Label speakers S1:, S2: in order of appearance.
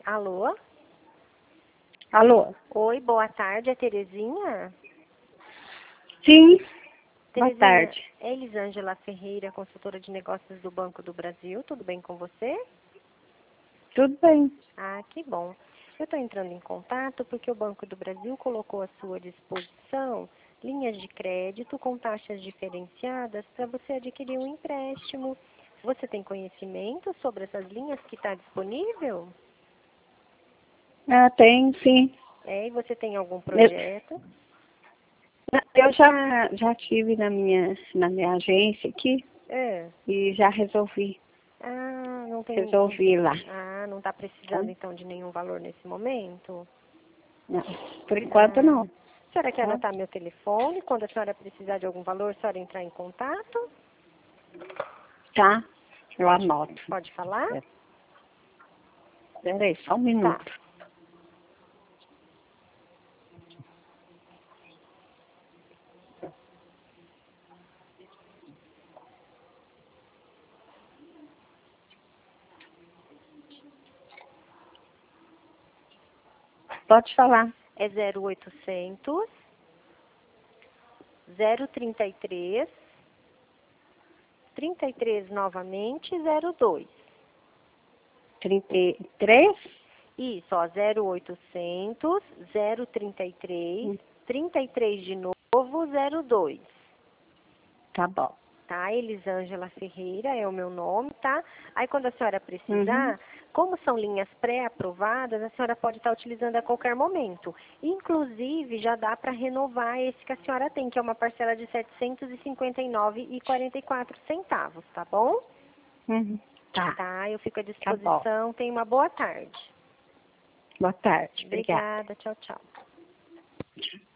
S1: Alô?
S2: Alô?
S1: Oi, boa tarde, é Terezinha?
S2: Sim, boa
S1: Terezinha,
S2: tarde.
S1: é Elisângela Ferreira, consultora de negócios do Banco do Brasil. Tudo bem com você?
S2: Tudo bem.
S1: Ah, que bom. Eu estou entrando em contato porque o Banco do Brasil colocou à sua disposição linhas de crédito com taxas diferenciadas para você adquirir um empréstimo. Você tem conhecimento sobre essas linhas que está disponível?
S2: Ah, tem, sim.
S1: E você tem algum
S2: Eu,
S1: projeto?
S2: eu já tive na minha agência aqui
S1: É.
S2: e já resolvi.
S1: Ah, não tem.
S2: Resolvi lá.
S1: Ah, não está
S2: Tá?
S1: precisando então de nenhum valor nesse momento?
S2: Não, por enquanto
S1: Ah,
S2: não.
S1: a senhora quer
S2: Tá?
S1: anotar meu telefone? Quando a senhora precisar de algum valor, a senhora entrar em contato?
S2: Tá? Eu
S1: Pode,
S2: anoto.
S1: pode falar?
S2: Espera aí, só um
S1: Tá.
S2: minuto. Pode falar.
S1: É 0800 033 33 novamente 02.
S2: 33?
S1: Isso, ó, 0800 033 33 de novo 02.
S2: Tá bom.
S1: Tá? Elisângela Ferreira é o meu nome, tá? Aí quando a senhora
S2: Uhum.
S1: precisar, como são linhas pré-aprovadas, a senhora pode estar utilizando a qualquer momento. Inclusive, já dá para renovar esse que a senhora tem, que é uma parcela de R$ 759,44, tá bom?
S2: Uhum. Tá,
S1: Tá, eu fico à
S2: tá bom.
S1: disposição. Tenha uma boa tarde.
S2: Boa tarde. Obrigada.
S1: Obrigada, tchau, tchau.